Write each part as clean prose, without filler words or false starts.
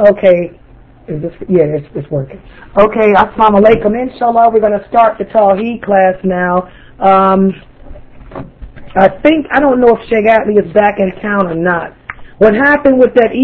Okay. Is this? Yeah, it's working. Okay, assalamu alaikum. Inshallah, we're going to start the Tawheed class now. I don't know if Sheikh Atlee is back in town or not. What happened with that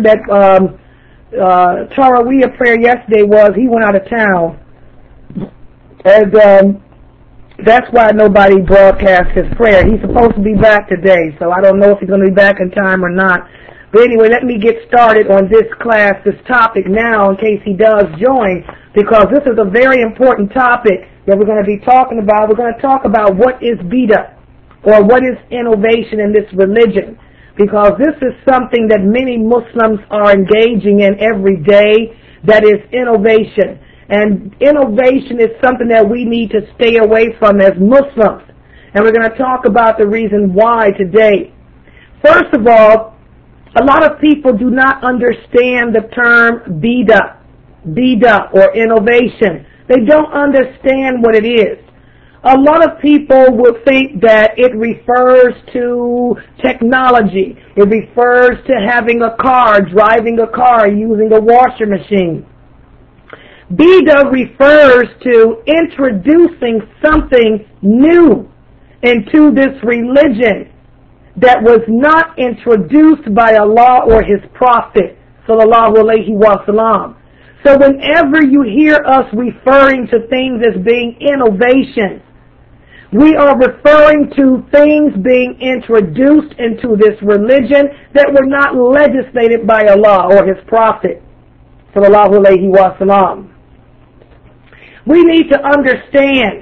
Taraweeh prayer yesterday was he went out of town, and that's why nobody broadcast his prayer. He's supposed to be back today, so I don't know if he's going to be back in time or not. But anyway, let me get started on this class, this topic now, in case he does join, because this is a very important topic that we're going to be talking about. We're going to talk about what is bid'ah, or what is innovation in this religion, because this is something that many Muslims are engaging in every day, that is innovation. And innovation is something that we need to stay away from as Muslims. And we're going to talk about the reason why today. First of all, a lot of people do not understand the term bid'ah or innovation. They don't understand what it is. A lot of people will think that it refers to technology. It refers to having a car, driving a car, using a washer machine. Bid'ah refers to introducing something new into this religion that was not introduced by Allah or His Prophet, sallallahu alaihi wasallam. So whenever you hear us referring to things as being innovation, we are referring to things being introduced into this religion that were not legislated by Allah or His Prophet, sallallahu alaihi wasallam. We need to understand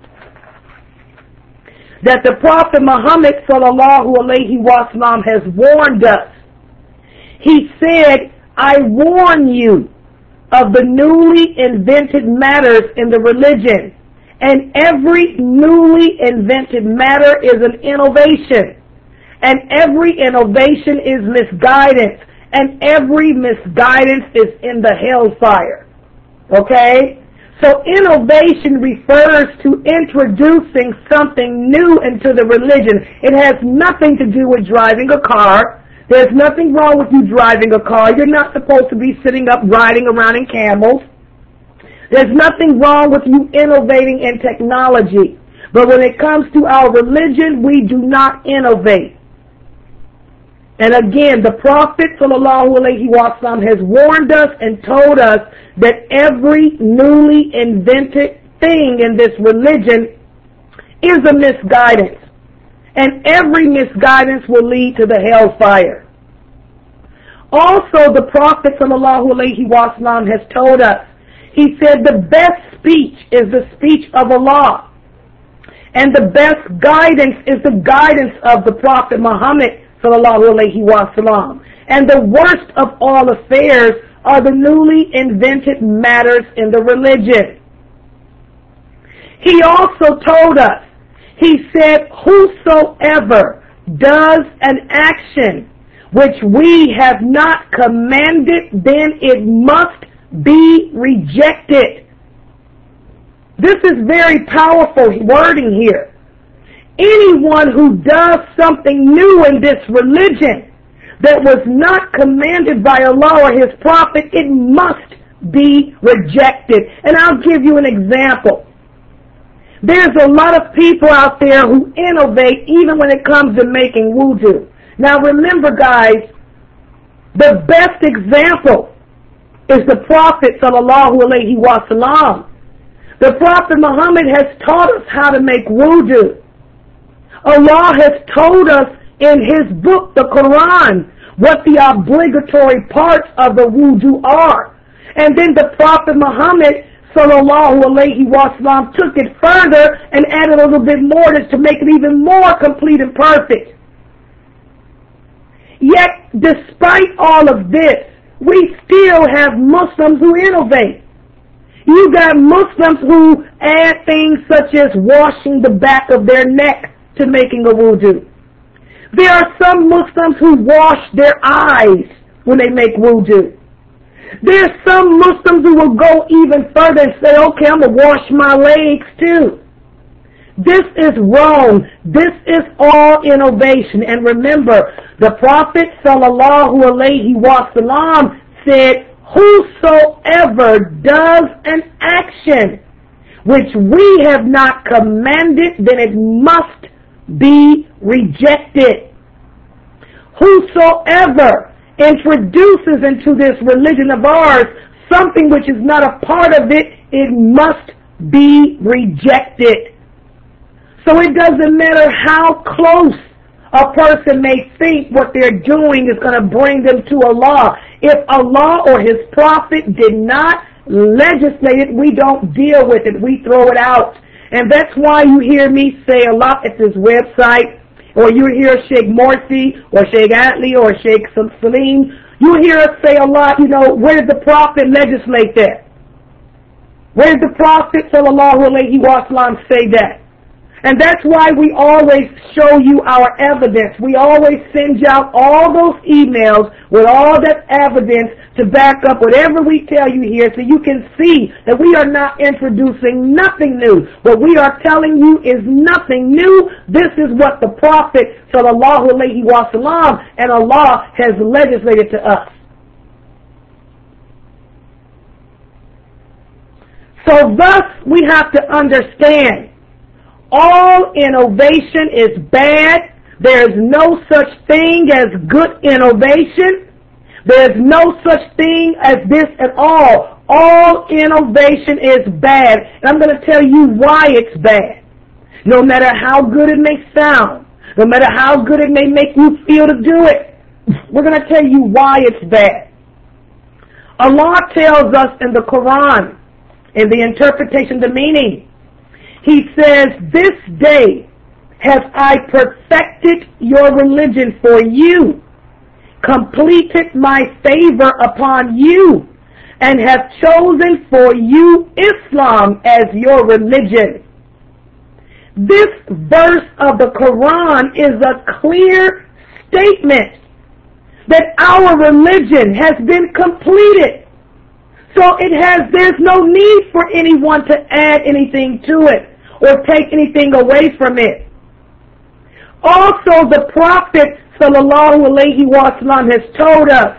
that the Prophet Muhammad sallallahu alaihi wasallam has warned us. He said, I warn you of the newly invented matters in the religion. And every newly invented matter is an innovation. And every innovation is misguidance. And every misguidance is in the hellfire. Okay? So innovation refers to introducing something new into the religion. It has nothing to do with driving a car. There's nothing wrong with you driving a car. You're not supposed to be sitting up riding around in camels. There's nothing wrong with you innovating in technology. But when it comes to our religion, we do not innovate. And again, the Prophet sallallahu alaihi wasallam has warned us and told us that every newly invented thing in this religion is a misguidance. And every misguidance will lead to the hellfire. Also, the Prophet sallallahu alaihi wasallam has told us, he said the best speech is the speech of Allah. And the best guidance is the guidance of the Prophet Muhammad sallallahu alaihi wasallam. And the worst of all affairs are the newly invented matters in the religion. He also told us, he said, whosoever does an action which we have not commanded, then it must be rejected. This is very powerful wording here. Anyone who does something new in this religion that was not commanded by Allah or His Prophet, it must be rejected. And I'll give you an example. There's a lot of people out there who innovate even when it comes to making wudu. Now remember, guys, the best example is the Prophet sallallahu alaihi wasallam. The Prophet Muhammad has taught us how to make wudu. Allah has told us in His book, the Quran, what the obligatory parts of the wudu are. And then the Prophet Muhammad sallallahu alaihi wasallam took it further and added a little bit more to make it even more complete and perfect. Yet, despite all of this, we still have Muslims who innovate. You got Muslims who add things such as washing the back of their neck to making a wudu. There are some Muslims who wash their eyes when they make wudu. There's some Muslims who will go even further and say, okay, I'm going to wash my legs too. This is wrong. This is all innovation. And remember, the Prophet sallallahu alaihi wasallam said, Whosoever does an action which we have not commanded, then it must be rejected. Whosoever introduces into this religion of ours something which is not a part of it, it must be rejected. So it doesn't matter how close a person may think what they're doing is going to bring them to Allah. If Allah or His Prophet did not legislate it, we don't deal with it. We throw it out. And that's why you hear me say a lot at this website, or you hear Sheikh Morsi, or Sheikh Atli, or Sheikh Salim. You hear us say a lot, where did the Prophet legislate that? Where did the Prophet sallallahu alaihi wasallam say that? And that's why we always show you our evidence. We always send you out all those emails with all that evidence to back up whatever we tell you here, so you can see that we are not introducing nothing new. What we are telling you is nothing new. This is what the Prophet sallallahu alaihi wasallam and Allah has legislated to us. So thus we have to understand, all innovation is bad. There is no such thing as good innovation. There is no such thing as this at all. All innovation is bad. And I'm going to tell you why it's bad. No matter how good it may sound, no matter how good it may make you feel to do it, we're going to tell you why it's bad. Allah tells us in the Quran, in the interpretation, the meaning, He says, "This day have I perfected your religion for you, completed my favor upon you, and have chosen for you Islam as your religion." This verse of the Quran is a clear statement that our religion has been completed. So there's no need for anyone to add anything to it or take anything away from it. Also, the Prophet sallallahu alaihi wasallam has told us,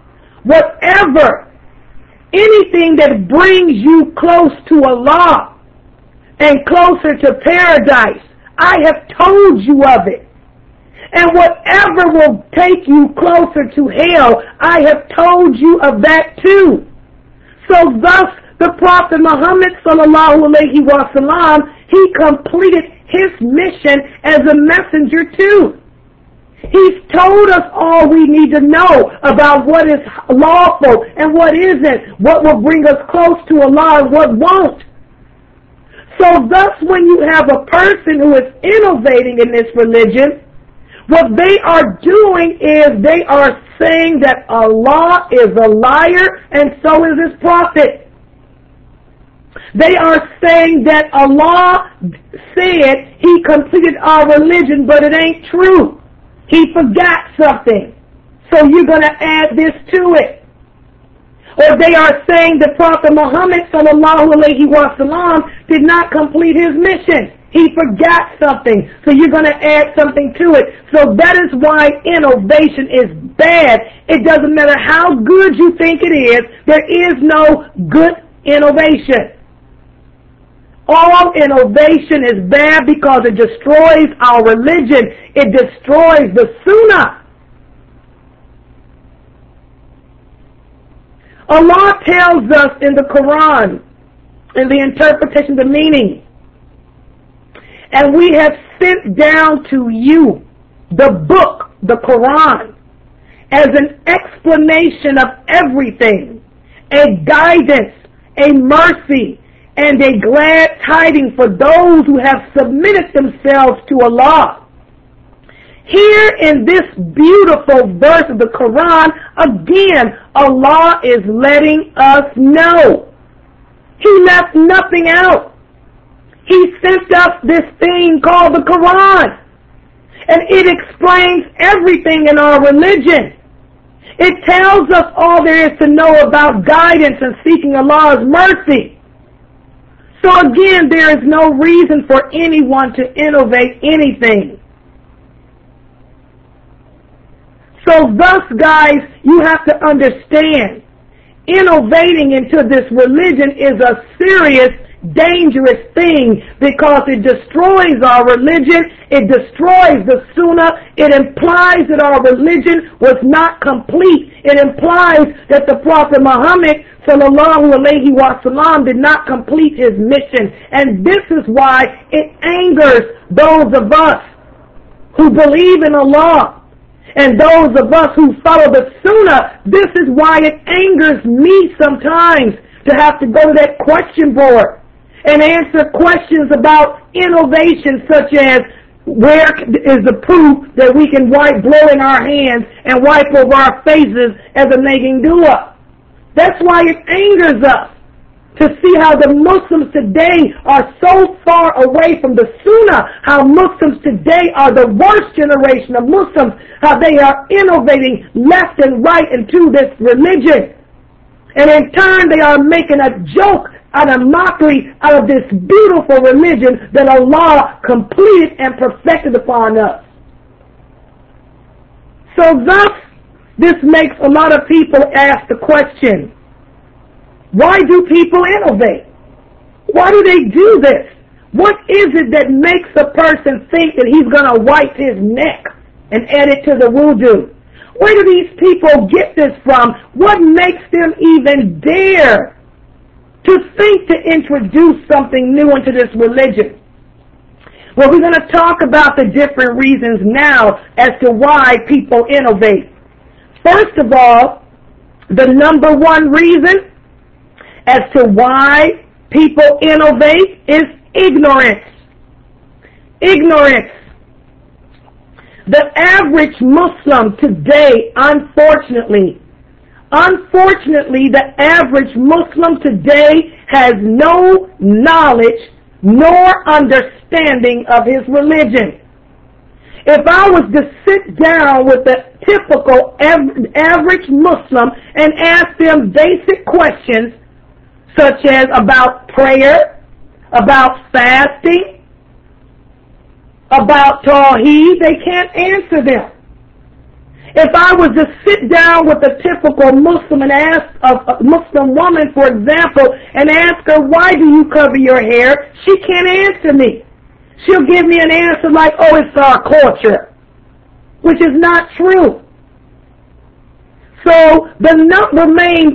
anything that brings you close to Allah and closer to paradise, I have told you of it. And whatever will take you closer to hell, I have told you of that too. So thus, the Prophet Muhammad sallallahu alaihi wasallam, he completed his mission as a messenger too. He's told us all we need to know about what is lawful and what isn't, what will bring us close to Allah and what won't. So thus, when you have a person who is innovating in this religion, what they are doing is they are saying that Allah is a liar and so is His Prophet. They are saying that Allah said He completed our religion, but it ain't true. He forgot something, so you're going to add this to it. Or they are saying that Prophet Muhammad sallallahu alaihi wasallam did not complete his mission. He forgot something, so you're going to add something to it. So that is why innovation is bad. It doesn't matter how good you think it is, there is no good innovation. All innovation is bad because it destroys our religion. It destroys the Sunnah. Allah tells us in the Quran, in the interpretation, the meaning, "And we have sent down to you the book, the Quran, as an explanation of everything, a guidance, a mercy, and a glad tidings for those who have submitted themselves to Allah." Here in this beautiful verse of the Quran, again, Allah is letting us know. He left nothing out. He sent us this thing called the Quran, and it explains everything in our religion. It tells us all there is to know about guidance and seeking Allah's mercy. So again, there is no reason for anyone to innovate anything. So thus, guys, you have to understand, innovating into this religion is a serious, dangerous thing because it destroys our religion. It destroys the sunnah. It implies that our religion was not complete. It implies that the Prophet Muhammad sallallahu alaihi wasallam did not complete his mission. And this is why it angers those of us who believe in Allah and those of us who follow the sunnah. This is why it angers me sometimes to have to go to that question board and answer questions about innovation such as where is the proof that we can blow in our hands and wipe over our faces as a making dua. That's why it angers us to see how the Muslims today are so far away from the Sunnah, how Muslims today are the worst generation of Muslims, how they are innovating left and right into this religion. And in turn they are making a joke and a mockery out of this beautiful religion that Allah completed and perfected upon us. So thus, this makes a lot of people ask the question, why do people innovate? Why do they do this? What is it that makes a person think that he's going to wipe his neck and add it to the wudu? Where do these people get this from? What makes them even dare to think to introduce something new into this religion? Well, we're going to talk about the different reasons now as to why people innovate. First of all, the number one reason as to why people innovate is ignorance. Ignorance. The average Muslim today, unfortunately, the average Muslim today has no knowledge nor understanding of his religion. If I was to sit down with the typical average Muslim and ask them basic questions such as about prayer, about fasting, about Tawheed, they can't answer them. If I was to sit down with a typical Muslim and ask a Muslim woman, for example, and ask her, why do you cover your hair? She can't answer me. She'll give me an answer like, oh, it's our culture, which is not true. So the number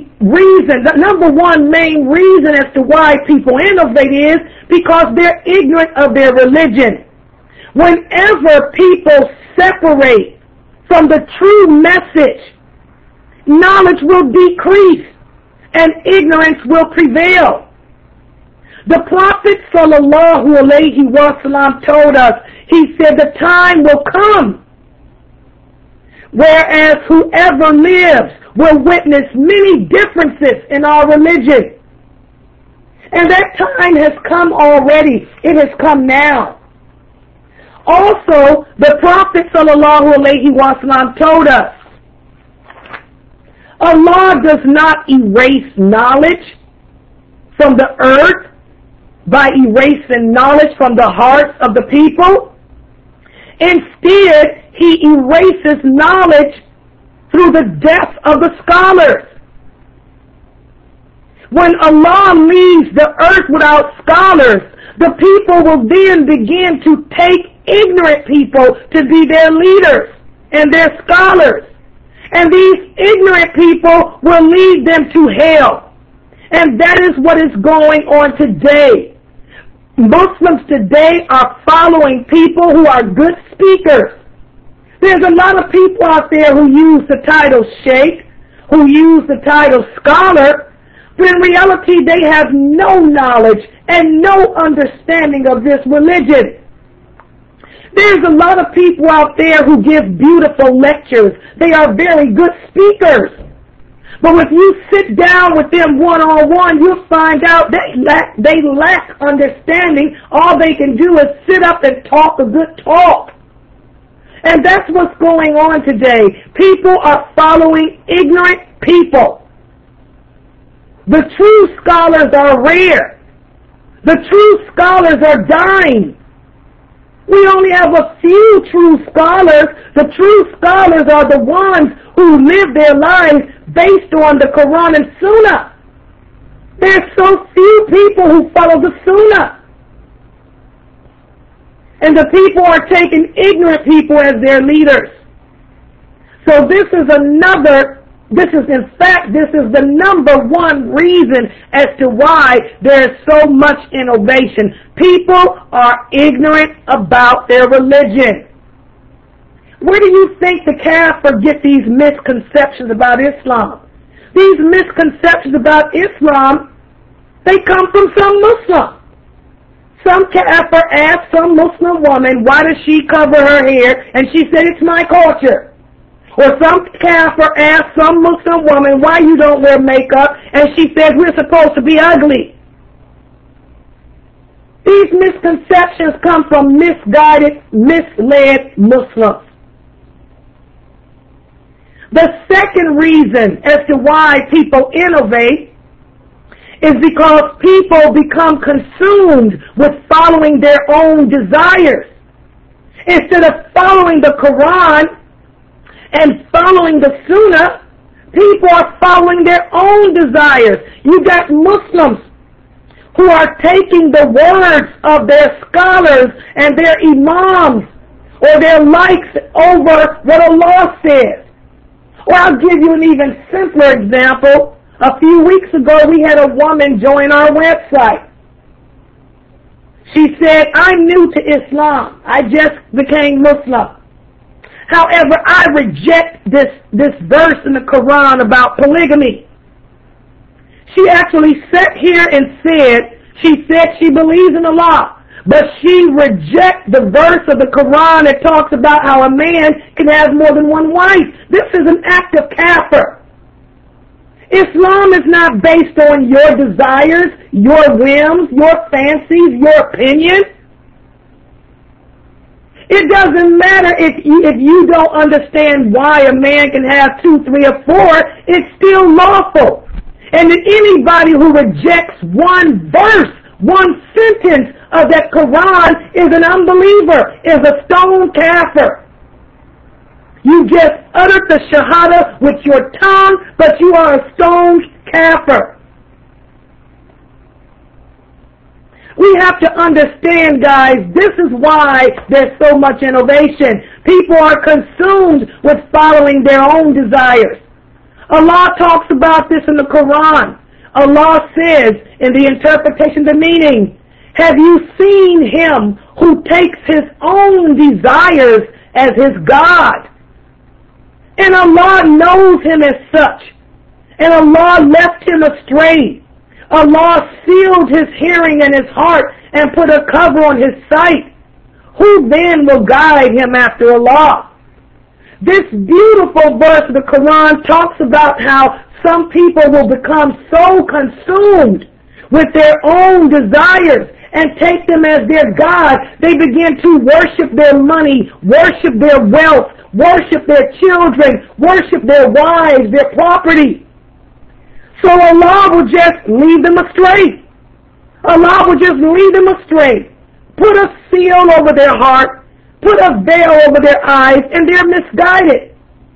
one main reason as to why people innovate is because they're ignorant of their religion. Whenever people separate from the true message, knowledge will decrease and ignorance will prevail. The Prophet sallallahu alaihi wasallam told us, he said, the time will come whereas whoever lives will witness many differences in our religion. And that time has come already. It has come now. Also, the Prophet sallallahu alaihi wasallam told us, Allah does not erase knowledge from the earth by erasing knowledge from the hearts of the people. Instead, He erases knowledge through the death of the scholars. When Allah leaves the earth without scholars, the people will then begin to take ignorant people to be their leaders and their scholars. And these ignorant people will lead them to hell. And that is what is going on today. Muslims today are following people who are good speakers. There's a lot of people out there who use the title sheikh, who use the title scholar, but in reality they have no knowledge and no understanding of this religion. There's a lot of people out there who give beautiful lectures. They are very good speakers. But if you sit down with them one-on-one, you'll find out they lack understanding. All they can do is sit up and talk a good talk. And that's what's going on today. People are following ignorant people. The true scholars are rare. The true scholars are dying. We only have a few true scholars. The true scholars are the ones who live their lives based on the Quran and Sunnah. There's so few people who follow the Sunnah. And the people are taking ignorant people as their leaders. So this is the number one reason as to why there's so much innovation. People are ignorant about their religion. Where do you think the Kaffir get these misconceptions about Islam? These misconceptions about Islam, they come from some Muslim. Some Kaffir asked some Muslim woman, why does she cover her hair? And she said, it's my culture. Or some Kaffir asked some Muslim woman, why you don't wear makeup? And she said, we're supposed to be ugly. These misconceptions come from misguided, misled Muslims. The second reason as to why people innovate is because people become consumed with following their own desires. Instead of following the Quran and following the Sunnah, people are following their own desires. You got Muslims who are taking the words of their scholars and their imams or their likes over what Allah says. Or I'll give you an even simpler example. A few weeks ago, we had a woman join our website. She said, I'm new to Islam. I just became Muslim. However, I reject this verse in the Quran about polygamy. She actually sat here and said she believes in Allah, but she rejects the verse of the Quran that talks about how a man can have more than one wife. This is an act of kafir. Islam is not based on your desires, your whims, your fancies, your opinion. It doesn't matter if you don't understand why a man can have 2, 3, or 4. It's still lawful. And that anybody who rejects one verse, one sentence of that Quran is an unbeliever, is a stone kafir. You just uttered the shahada with your tongue, but you are a stone kafir. We have to understand, guys, this is why there's so much innovation. People are consumed with following their own desires. Allah talks about this in the Quran. Allah says in the interpretation, the meaning, have you seen him who takes his own desires as his God? And Allah knows him as such. And Allah left him astray. Allah sealed his hearing and his heart and put a cover on his sight. Who then will guide him after Allah? This beautiful verse of the Quran talks about how some people will become so consumed with their own desires and take them as their God. They begin to worship their money, worship their wealth, worship their children, worship their wives, their property. So Allah will just lead them astray. Allah will just lead them astray. Put a seal over their heart, put a veil over their eyes, and they're misguided.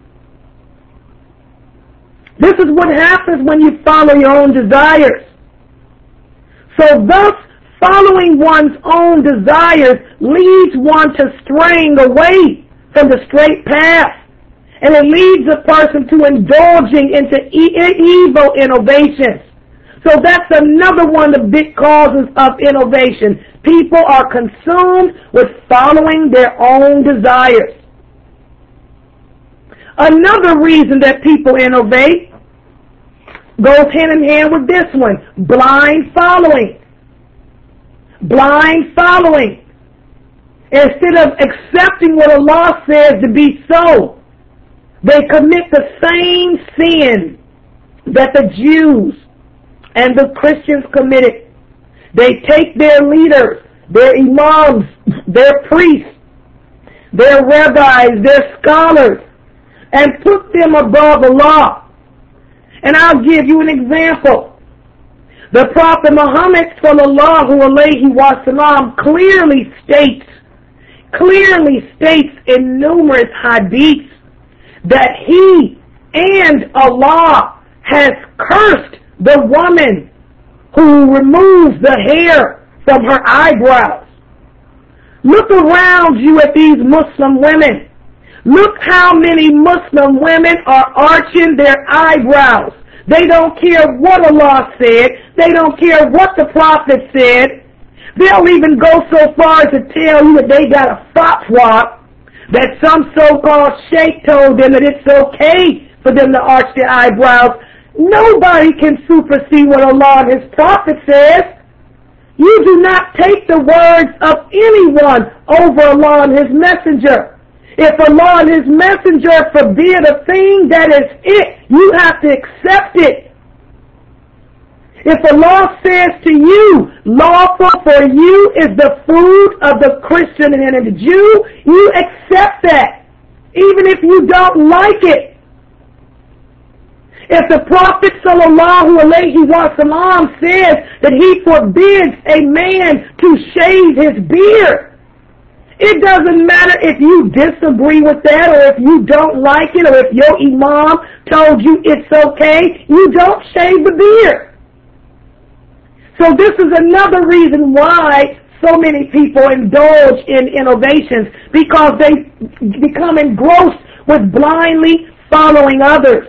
This is what happens when you follow your own desires. So thus, following one's own desires leads one to straying away from the straight path. And it leads a person to indulging into evil innovations. So that's another one of the big causes of innovation. People are consumed with following their own desires. Another reason that people innovate goes hand in hand with this one. Blind following. Blind following. Instead of accepting what Allah says to be so, they commit the same sin that the Jews and the Christians committed. They take their leaders, their imams, their priests, their rabbis, their scholars, and put them above Allah. And I'll give you an example. The Prophet Muhammad sallallahu alayhi wa sallam clearly states clearly states in numerous hadiths that he and Allah has cursed the woman who removes the hair from her eyebrows. Look around you at these Muslim women. Look how many Muslim women are arching their eyebrows. They don't care what Allah said. They don't care what the Prophet said. They'll even go so far as to tell you that they got a fatwa that some so-called sheikh told them that it's okay for them to arch their eyebrows. Nobody can supersede what Allah and His Prophet says. You do not take the words of anyone over Allah and His Messenger. If Allah and His Messenger forbid a thing, that is it. You have to accept it. If Allah says to you, lawful for you is the food of the Christian and the Jew, you accept that, even if you don't like it. If the Prophet ﷺ says that he forbids a man to shave his beard, it doesn't matter if you disagree with that or if you don't like it or if your imam told you it's okay, you don't shave the beard. So this is another reason why so many people indulge in innovations, because they become engrossed with blindly following others.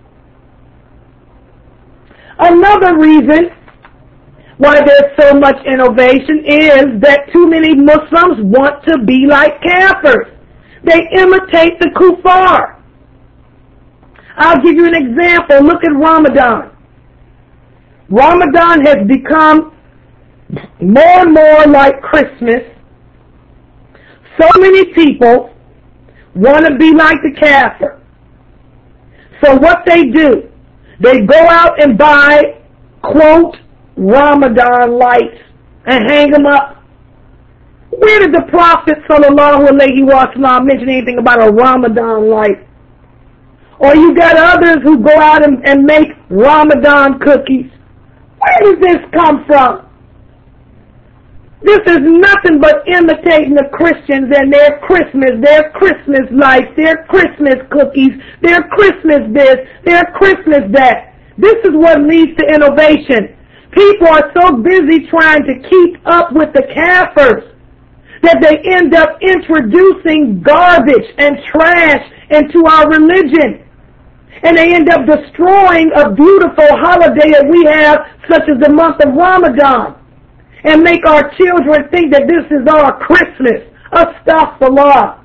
Another reason why there's so much innovation is that too many Muslims want to be like Kafirs. They imitate the kuffar. I'll give you an example. Look at Ramadan. Ramadan has become more and more like Christmas. So many people want to be like the Kafir. So what they do, they go out and buy, quote, Ramadan lights and hang them up. Where did the Prophet ﷺ mention anything about a Ramadan light? Or you got others who go out and make Ramadan cookies. Where does this come from? This is nothing but imitating the Christians and their Christmas lights, their Christmas cookies, their Christmas this, their Christmas that. This is what leads to innovation. People are so busy trying to keep up with the Kafirs that they end up introducing garbage and trash into our religion. And they end up destroying a beautiful holiday that we have, such as the month of Ramadan, and make our children think that this is our Christmas. Astaghfirullah.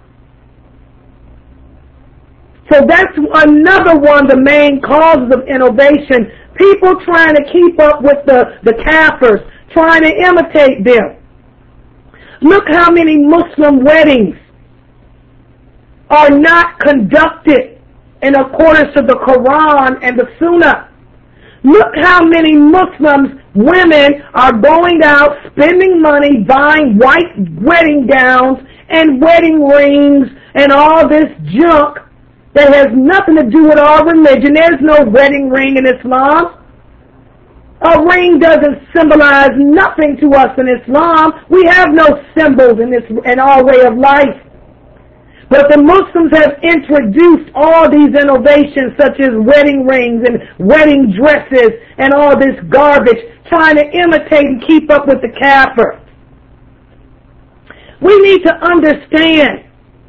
So that's another one of the main causes of innovation. People trying to keep up with the Kafirs, trying to imitate them. Look how many Muslim weddings are not conducted in accordance to the Quran and the Sunnah. Look how many Muslims, women, are going out, spending money, buying white wedding gowns and wedding rings and all this junk that has nothing to do with our religion. There's no wedding ring in Islam. A ring doesn't symbolize nothing to us in Islam. We have no symbols in our way of life. But the Muslims have introduced all these innovations such as wedding rings and wedding dresses and all this garbage, trying to imitate and keep up with the Kafir. We need to understand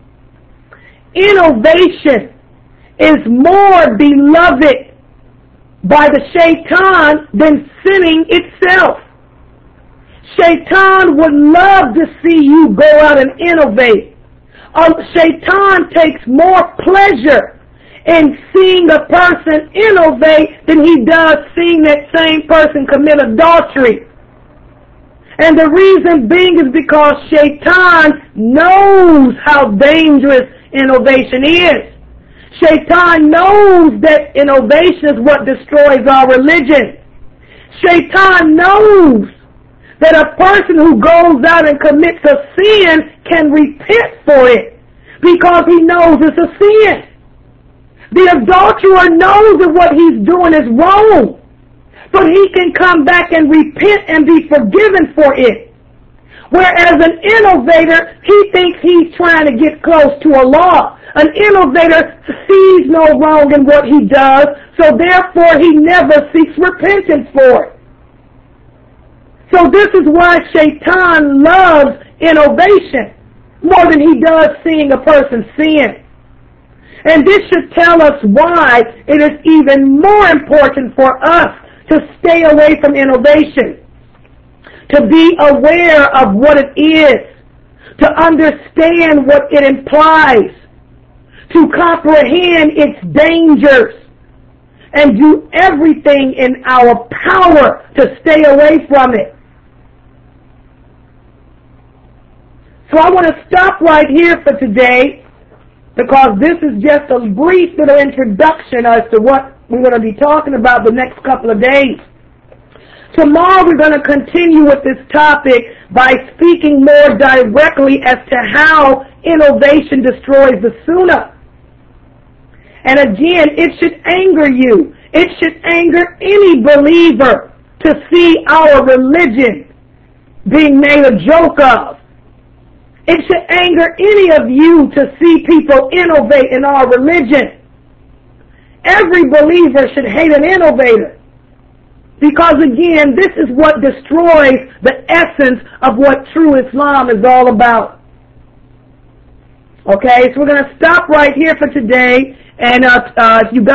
innovation is more beloved by the shaitan than sinning itself. Shaitan would love to see you go out and innovate. Shaitan takes more pleasure in seeing a person innovate than he does seeing that same person commit adultery. And the reason being is because Shaitan knows how dangerous innovation is. Shaitan knows that innovation is what destroys our religion. Shaitan knows that a person who goes out and commits a sin can repent for it because he knows it's a sin. The adulterer knows that what he's doing is wrong, but he can come back and repent and be forgiven for it. Whereas an innovator, he thinks he's trying to get close to Allah. An innovator sees no wrong in what he does, so therefore he never seeks repentance for it. So this is why Shaitan loves innovation more than he does seeing a person sin. And this should tell us why it is even more important for us to stay away from innovation, to be aware of what it is, to understand what it implies, to comprehend its dangers, and do everything in our power to stay away from it. So I want to stop right here for today, because this is just a brief little introduction as to what we're going to be talking about the next couple of days. Tomorrow we're going to continue with this topic by speaking more directly as to how innovation destroys the sunnah. And again, it should anger you. It should anger any believer to see our religion being made a joke of. It should anger any of you to see people innovate in our religion. Every believer should hate an innovator, because again, this is what destroys the essence of what true Islam is all about. Okay, so we're going to stop right here for today, and if you